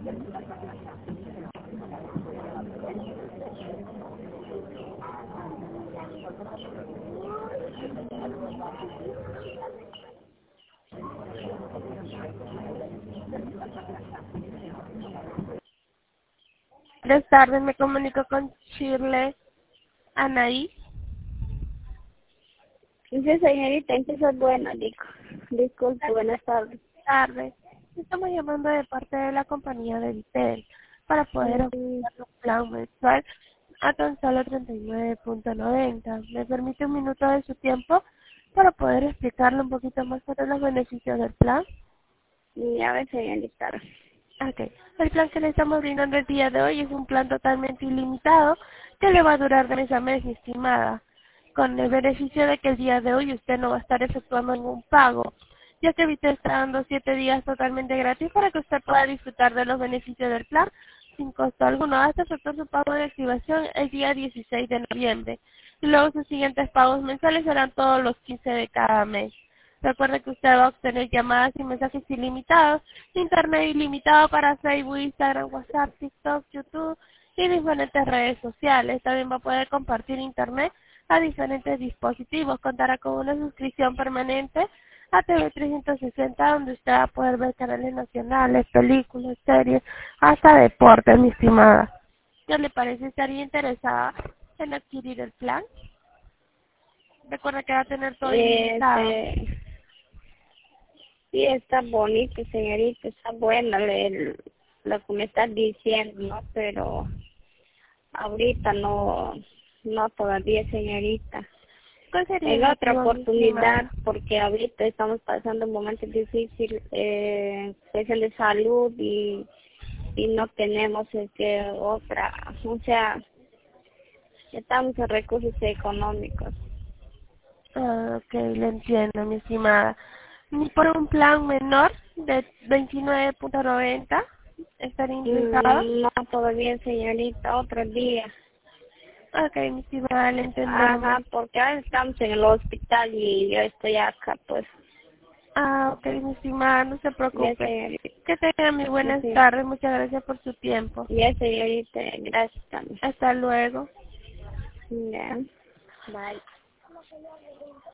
Buenas tardes, me comunico con Shirley Anaí. Sí, señorita, ¿en qué soy buena? Disculpe, buenas tardes. Tardes. Estamos llamando de parte de la compañía de Vitel para poder ofrecer un plan mensual a tan solo 39.90. ¿Me permite un minuto de su tiempo para poder explicarle un poquito más sobre los beneficios del plan? Ya ve, señorita. Ok. El plan que le estamos brindando el día de hoy es un plan totalmente ilimitado que le va a durar de mes a mes, mi estimada, con el beneficio de que el día de hoy usted no va a estar efectuando ningún pago, ya que Vita está dando 7 días totalmente gratis para que usted pueda disfrutar de los beneficios del plan sin costo alguno hasta efectuar su pago de activación el día 16 de noviembre. Y luego sus siguientes pagos mensuales serán todos los 15 de cada mes. Recuerde que usted va a obtener llamadas y mensajes ilimitados, internet ilimitado para Facebook, Instagram, WhatsApp, TikTok, YouTube y diferentes redes sociales. También va a poder compartir internet a diferentes dispositivos. Contará con una suscripción permanente a TV 360 donde usted va a poder ver canales nacionales, películas, series, hasta deportes, mi estimada. ¿Qué le parece? ¿Estaría interesada en adquirir el plan? Recuerda que va a tener todo ilimitado. Sí, está bonito, señorita, está buena lo que me estás diciendo, ¿no? Pero ahorita no todavía, señorita. ¿Cuál sería En el otra motivo, mi oportunidad, estimada? porque ahorita estamos pasando un momento difícil, cuestión de salud y no tenemos otra, o sea, estamos en recursos económicos. Ah, ok, le entiendo, mi estimada. Ni por un plan menor de 29.90 estaría interesado. No, todavía, señorita, otro día. Ok, mi estimada, le Ajá, entendemos. porque ahora estamos en el hospital y yo estoy acá, pues. Ah, ok, mi estimada, no se Ya, preocupe. señorita. Que tenga muy Ya, buenas sí. tardes. Muchas gracias por su tiempo. Ya, señorita, gracias también. Hasta luego. Ya. Bye.